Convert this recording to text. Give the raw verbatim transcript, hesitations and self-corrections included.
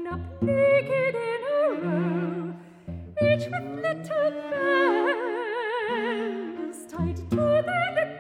line up naked in a row, each with little bells tied to their little